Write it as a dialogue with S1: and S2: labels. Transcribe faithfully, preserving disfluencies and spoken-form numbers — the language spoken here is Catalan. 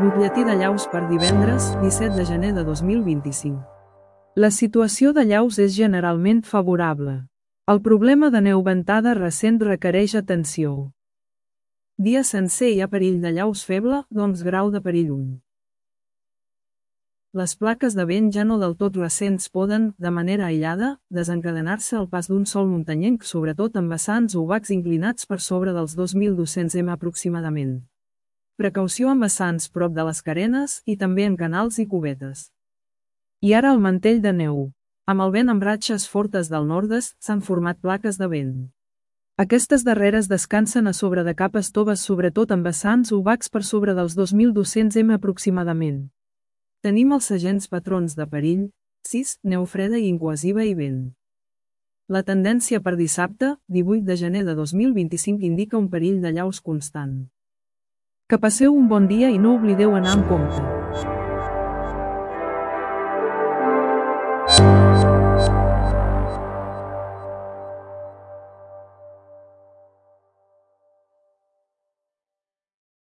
S1: Butlletí de llaus per divendres, disset de gener de dos mil vint-i-cinc. La situació de llaus és generalment favorable. El problema de neu ventada recent requereix atenció. Dia sencer hi ha perill de llaus feble, doncs grau de perill un. Les plaques de vent ja no del tot recents poden, de manera aïllada, desencadenar-se al pas d'un sol muntanyenc, sobretot en vessants o bacs inclinats per sobre dels dos mil dos-cents metres aproximadament. Precaució amb vessants prop de les carenes i també en canals i cubetes. I ara el mantell de neu. Amb el vent amb ratxes fortes del nord-est s'han format plaques de vent. Aquestes darreres descansen a sobre de capes toves sobretot en vessants o bacs per sobre dels dos mil dos-cents metres aproximadament. Tenim els segents patrons de perill, sis, neu freda i incohesiva i vent. La tendència per dissabte, divuit de gener de dos mil vint-i-cinc indica un perill de llaus constant. Que passeu un bon dia i no oblideu anar amb compte.